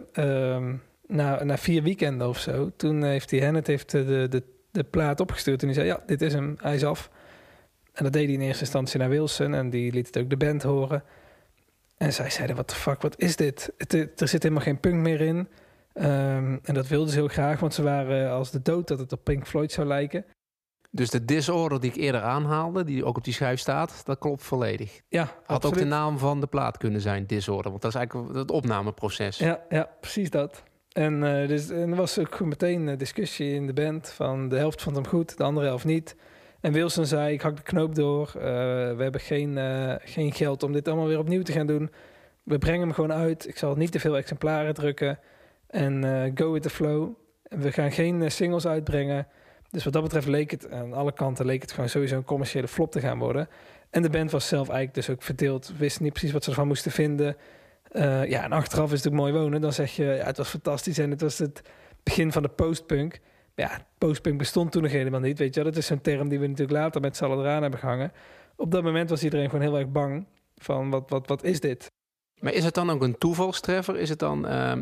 na 4 weekenden of zo... toen heeft Hannett de plaat opgestuurd en die zei... ja, dit is hem, hij is af. En dat deed hij in eerste instantie naar Wilson... en die liet het ook de band horen. En zij zeiden, what the fuck, wat is dit? Er zit helemaal geen punk meer in. En dat wilden ze heel graag, want ze waren als de dood... dat het op Pink Floyd zou lijken. Dus de Disorder die ik eerder aanhaalde... die ook op die schijf staat, dat klopt volledig. Ja, had absoluut. ook de naam van de plaat kunnen zijn, Disorder. Want dat is eigenlijk het opnameproces. Ja, precies dat. En er was ook meteen discussie in de band... van de helft vond hem goed, de andere helft niet... En Wilson zei, ik hak de knoop door. We hebben geen geld om dit allemaal weer opnieuw te gaan doen. We brengen hem gewoon uit. Ik zal niet te veel exemplaren drukken. En go with the flow. En we gaan geen singles uitbrengen. Dus wat dat betreft leek het, aan alle kanten... leek het gewoon sowieso een commerciële flop te gaan worden. En de band was zelf eigenlijk dus ook verdeeld. Wisten niet precies wat ze ervan moesten vinden. En achteraf is het natuurlijk mooi wonen. Dan zeg je, ja, het was fantastisch. En het was het begin van de postpunk... Ja, postpunk bestond toen nog helemaal niet. Weet je, dat is zo'n term die we natuurlijk later met z'n allen eraan hebben gehangen. Op dat moment was iedereen gewoon heel erg bang van wat is dit? Maar is het dan ook een toevalstreffer? Is het dan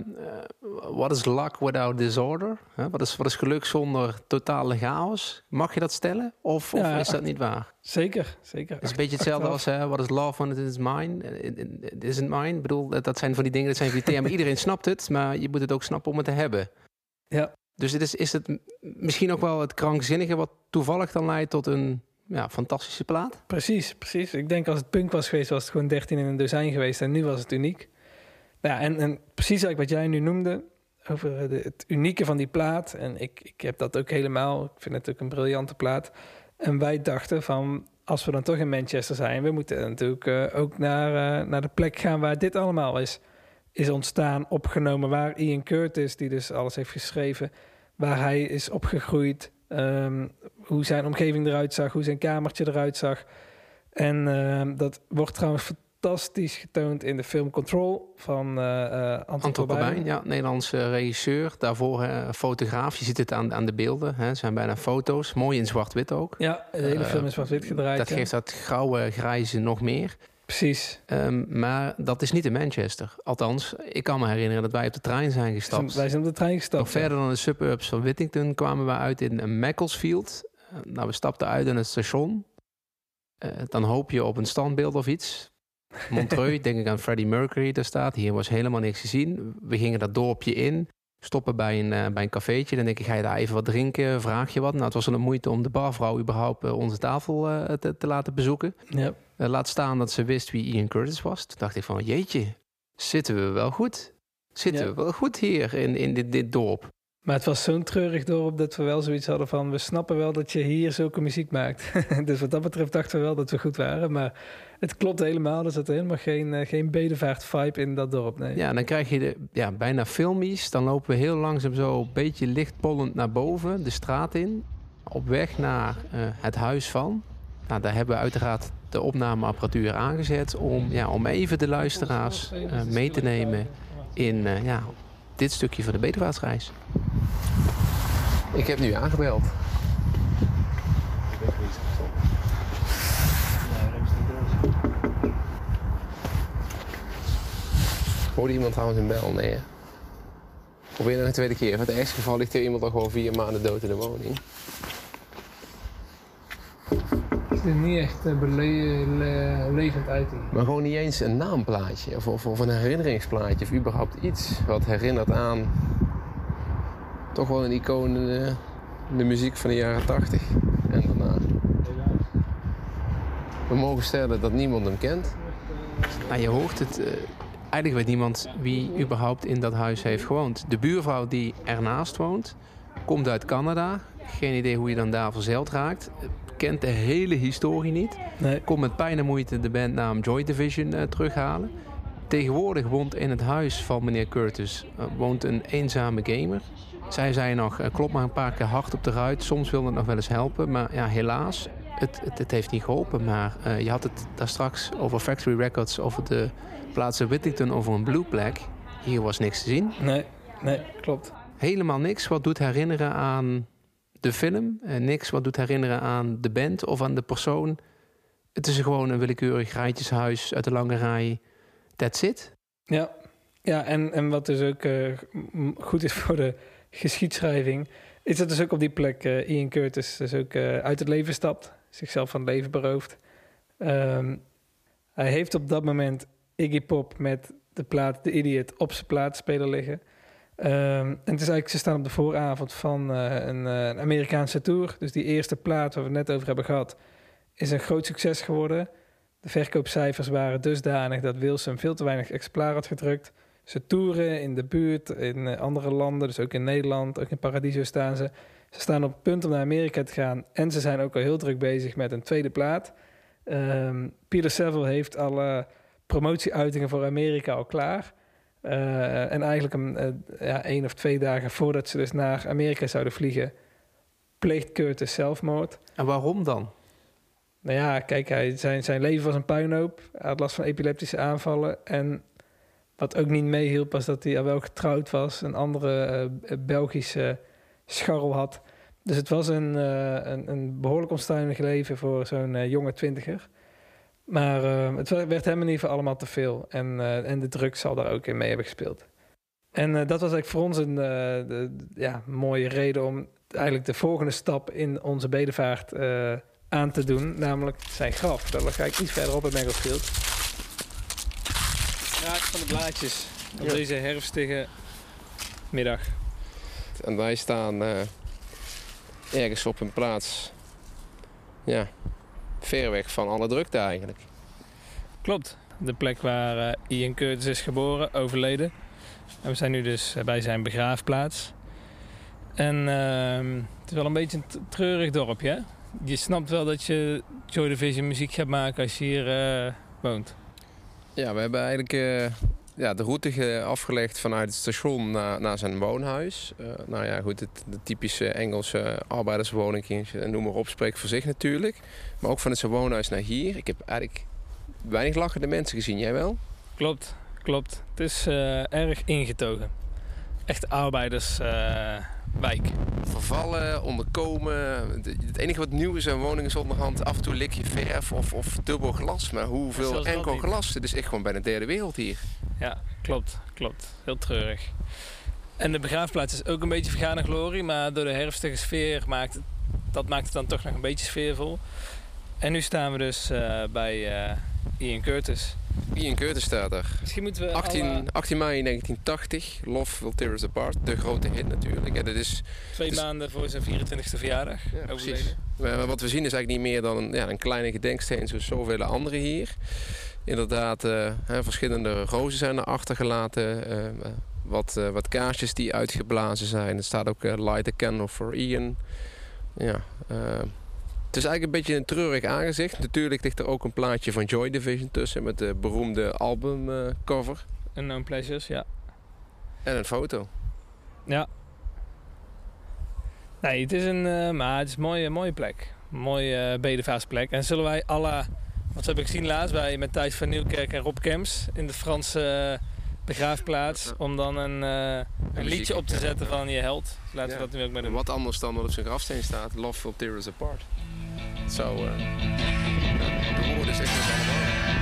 what is luck without disorder? Wat is geluk zonder totale chaos? Mag je dat stellen? Of is dat niet waar? Zeker. Het is een beetje hetzelfde als what is love when it is mine? It isn't mine. Ik bedoel, dat zijn van die dingen, dat zijn van die thema's. Iedereen snapt het, maar je moet het ook snappen om het te hebben. Ja. Dus is het misschien ook wel het krankzinnige wat toevallig dan leidt tot een fantastische plaat? Precies. Ik denk als het punk was geweest, was het gewoon 13 in een dozijn geweest. En nu was het uniek. Nou ja, en precies eigenlijk wat jij nu noemde, over het unieke van die plaat. En ik heb dat ook helemaal. Ik vind het ook een briljante plaat. En wij dachten van, als we dan toch in Manchester zijn, we moeten natuurlijk ook naar de plek gaan waar dit allemaal is ontstaan, opgenomen, waar Ian Curtis, die dus alles heeft geschreven, waar hij is opgegroeid, hoe zijn omgeving eruit zag, hoe zijn kamertje eruit zag. En dat wordt trouwens fantastisch getoond in de film Control van Anton Corbijn. Ja, Nederlandse regisseur. Daarvoor fotograaf. Je ziet het aan de beelden. Het zijn bijna foto's. Mooi in zwart-wit ook. Ja, de hele film is zwart-wit gedraaid. Dat geeft dat grauwe, grijze nog meer. Precies. Maar dat is niet in Manchester. Althans, ik kan me herinneren dat wij op de trein zijn gestapt. Wij zijn op de trein gestapt. Nog verder dan de suburbs van Whittington kwamen we uit in Macclesfield. We stapten uit in het station. Dan hoop je op een standbeeld of iets. Montreux, denk ik aan Freddie Mercury, daar staat. Hier was helemaal niks te zien. We gingen dat dorpje in. Stoppen bij een cafeetje. Dan denk ik, ga je daar even wat drinken? Vraag je wat? Nou, het was wel een moeite om de barvrouw überhaupt onze tafel te laten bezoeken. Ja. Laat staan dat ze wist wie Ian Curtis was. Toen dacht ik van, jeetje, zitten we wel goed? Zitten we wel goed hier in dit dorp? Maar het was zo'n treurig dorp dat we wel zoiets hadden van, we snappen wel dat je hier zulke muziek maakt. Dus wat dat betreft dachten we wel dat we goed waren. Maar het klopt helemaal. Er zat helemaal geen bedevaart-vibe in dat dorp. Nee. Ja, dan krijg je bijna filmies. Dan lopen we heel langzaam zo een beetje lichtpollend naar boven, de straat in. Op weg naar het huis van. Nou, daar hebben we uiteraard de opnameapparatuur aangezet om even de luisteraars mee te nemen in dit stukje van de bedevaartsreis. Ik heb nu aangebeld. Hoorde iemand trouwens een bel? Nee. Probeer nog een tweede keer. Voor het ergste geval ligt er iemand al gewoon 4 maanden dood in de woning. Het is niet echt levend uit. Maar gewoon niet eens een naamplaatje of een herinneringsplaatje of überhaupt iets wat herinnert aan toch wel een icoon in de muziek van de jaren 80 en daarna. We mogen stellen dat niemand hem kent. Nou, je hoort het. Eigenlijk weet niemand wie überhaupt in dat huis heeft gewoond. De buurvrouw die ernaast woont, komt uit Canada. Geen idee hoe je dan daar verzeild raakt. Kent de hele historie niet. Nee. Komt met pijn en moeite de bandnaam Joy Division terughalen. Tegenwoordig woont in het huis van meneer Curtis woont een eenzame gamer. Zij zei nog, klop maar een paar keer hard op de ruit. Soms wil het nog wel eens helpen. Maar ja, helaas, het heeft niet geholpen. Maar je had het daar straks over Factory Records, over de plaatsen Whittington, over een Blue Plaque. Hier was niks te zien. Nee, klopt. Helemaal niks wat doet herinneren aan de film niks wat doet herinneren aan de band of aan de persoon. Het is gewoon een willekeurig rijtjeshuis uit de lange rij. That's it. Ja, en wat dus ook goed is voor de geschiedschrijving, is dat dus ook op die plek Ian Curtis dus ook uit het leven stapt, zichzelf van het leven berooft. Hij heeft op dat moment Iggy Pop met de plaat The Idiot op zijn plaatspeler liggen. En het is eigenlijk, ze staan op de vooravond van een Amerikaanse tour. Dus die eerste plaat waar we het net over hebben gehad, is een groot succes geworden. De verkoopcijfers waren dusdanig dat Wilson veel te weinig exemplaren had gedrukt. Ze toeren in de buurt, in andere landen, dus ook in Nederland, ook in Paradiso staan ze. Ze staan op het punt om naar Amerika te gaan en ze zijn ook al heel druk bezig met een tweede plaat. Peter Saville heeft alle promotieuitingen voor Amerika al klaar. En eigenlijk 1 of 2 dagen voordat ze dus naar Amerika zouden vliegen, pleegt Curtis zelfmoord. En waarom dan? Nou ja, kijk, zijn leven was een puinhoop. Hij had last van epileptische aanvallen. En wat ook niet meehielp was dat hij al wel getrouwd was. Een andere Belgische scharrel had. Dus het was een behoorlijk onstuimig leven voor zo'n jonge 20er. Maar het werd hem in ieder geval allemaal te veel. En de drugs zal daar ook in mee hebben gespeeld. En dat was eigenlijk voor ons een mooie reden om eigenlijk de volgende stap in onze bedevaart aan te doen. Namelijk zijn graf. Daar ga ik iets verderop in Macclesfield. Raak van de blaadjes op deze herfstige middag. En wij staan ergens op een plaats, ver weg van alle drukte eigenlijk. Klopt, de plek waar Ian Curtis is geboren, overleden. En we zijn nu dus bij zijn begraafplaats. En het is wel een beetje een treurig dorpje, hè? Je snapt wel dat je Joy Division muziek gaat maken als je hier woont. Ja, we hebben eigenlijk de route afgelegd vanuit het station naar zijn woonhuis. De typische Engelse arbeiderswoning, noem maar op, spreekt voor zich natuurlijk. Maar ook vanuit zijn woonhuis naar hier. Ik heb eigenlijk weinig lachende mensen gezien, jij wel? Klopt. Het is erg ingetogen. Echt arbeiderswijk. Vervallen, onderkomen. Het enige wat nieuw is aan woningen is onderhand af en toe lik je verf of dubbel glas. Maar hoeveel enkel glas? Het is echt gewoon bij de derde wereld hier. Ja, klopt. Heel treurig. En de begraafplaats is ook een beetje vergane glorie, maar door de herfstige sfeer maakt het dan toch nog een beetje sfeervol. En nu staan we dus bij Ian Curtis. Ian Curtis staat er. Misschien moeten we 18 mei 1980, Love Will Tear Us Apart. De grote hit natuurlijk. Ja, dat is 2 maanden voor zijn 24e verjaardag. Ja, precies. Wat we zien is eigenlijk niet meer dan een kleine gedenksteen zoals zoveel anderen hier. Inderdaad, verschillende rozen zijn er achtergelaten. Wat kaarsjes die uitgeblazen zijn. Er staat ook Light a Candle for Ian. Ja, het is eigenlijk een beetje een treurig aangezicht. Natuurlijk ligt er ook een plaatje van Joy Division tussen met de beroemde albumcover. Unknown Pleasures, ja. En een foto. Ja. Nee, het is een mooie plek. Een mooie bedevaartsplek. En zullen wij wat heb ik gezien laatst met Thijs van Nieuwkerk en Rob Kemps in de Franse begraafplaats, om dan een liedje op te zetten van je held. Laten we dat nu ook maar doen. Wat anders dan wat op zijn grafsteen staat. Love Will Tear Us Apart. Zo, de woorden is echt niet allemaal.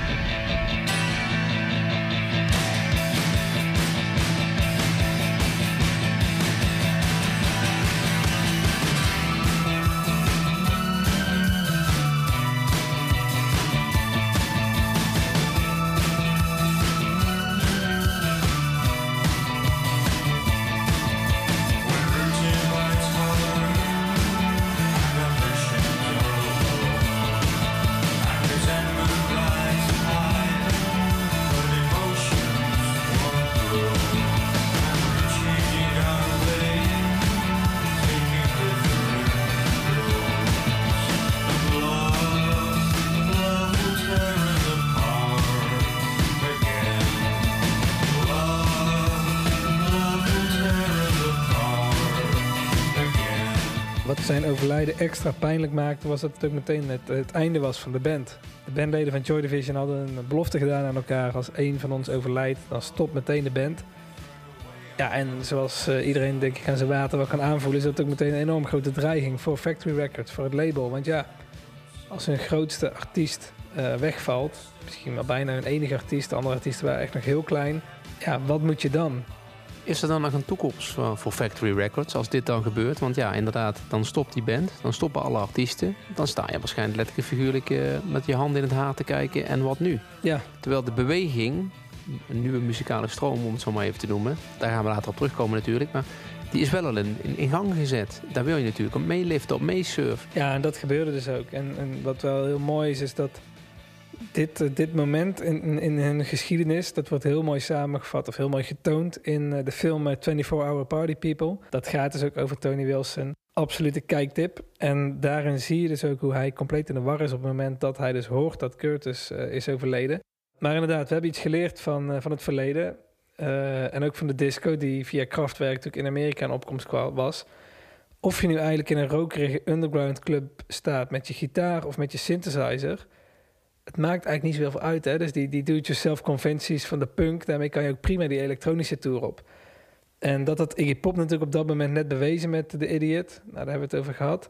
Wat zijn overlijden extra pijnlijk maakte, was dat het ook meteen het einde was van de band. De bandleden van Joy Division hadden een belofte gedaan aan elkaar: als één van ons overlijdt, dan stopt meteen de band. Ja, en zoals iedereen denk ik aan zijn water wel kan aanvoelen, is dat ook meteen een enorm grote dreiging voor Factory Records, voor het label. Want ja, als hun grootste artiest wegvalt, misschien wel bijna hun enige artiest, de andere artiesten waren echt nog heel klein. Ja, wat moet je dan? Is er dan nog een toekomst voor Factory Records als dit dan gebeurt? Want ja, inderdaad, dan stopt die band, dan stoppen alle artiesten. Dan sta je waarschijnlijk letterlijk en figuurlijk met je handen in het haar te kijken. En wat nu? Ja. Terwijl de beweging, een nieuwe muzikale stroom om het zo maar even te noemen, daar gaan we later op terugkomen natuurlijk, maar die is wel al in gang gezet. Daar wil je natuurlijk op meeliften, op meesurfen. Ja, en dat gebeurde dus ook. En wat wel heel mooi is dat dit moment in hun geschiedenis, dat wordt heel mooi samengevat of heel mooi getoond in de film 24 Hour Party People. Dat gaat dus ook over Tony Wilson. Absolute kijktip. En daarin zie je dus ook hoe hij compleet in de war is op het moment dat hij dus hoort dat Curtis is overleden. Maar inderdaad, we hebben iets geleerd van het verleden. En ook van de disco, die via Kraftwerk natuurlijk in Amerika in opkomst was. Of je nu eigenlijk in een rokerige underground club staat met je gitaar of met je synthesizer, het maakt eigenlijk niet zoveel uit. Hè? Dus die do-it-yourself conventies van de punk, daarmee kan je ook prima die elektronische tour op. En dat had Iggy Pop natuurlijk op dat moment net bewezen met The Idiot. Nou, daar hebben we het over gehad.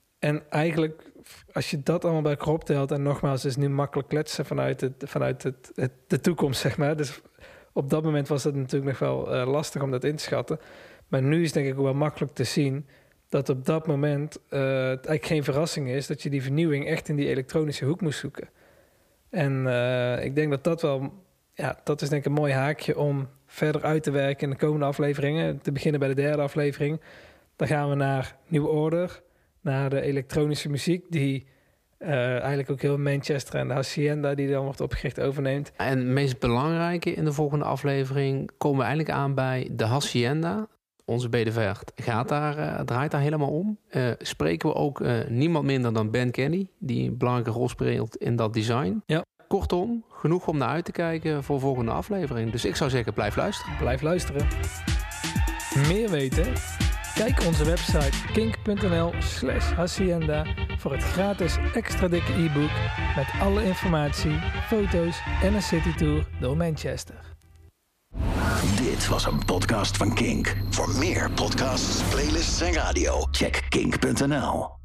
En als je dat allemaal bij elkaar optelt, en nogmaals, het is nu makkelijk kletsen vanuit de toekomst, zeg maar. Dus op dat moment was het natuurlijk nog wel lastig om dat in te schatten. Maar nu is denk ik ook wel makkelijk te zien dat op dat moment het eigenlijk geen verrassing is dat je die vernieuwing echt in die elektronische hoek moest zoeken. En ik denk dat wel, ja, dat is denk ik een mooi haakje om verder uit te werken in de komende afleveringen. Te beginnen bij de 3e aflevering. Dan gaan we naar New Order, naar de elektronische muziek die eigenlijk ook heel Manchester en de Hacienda die dan wordt opgericht overneemt. En het meest belangrijke in de volgende aflevering komen we eigenlijk aan bij de Hacienda. Onze Bedevaart draait daar helemaal om. Spreken we ook niemand minder dan Ben Kenny, die een belangrijke rol speelt in dat design. Ja. Kortom, genoeg om naar uit te kijken voor de volgende aflevering. Dus ik zou zeggen, blijf luisteren. Blijf luisteren. Meer weten? Kijk onze website kink.nl/hacienda voor het gratis extra dikke e-book met alle informatie, foto's en een citytour door Manchester. Dit was een podcast van Kink. Voor meer podcasts, playlists en radio, check kink.nl.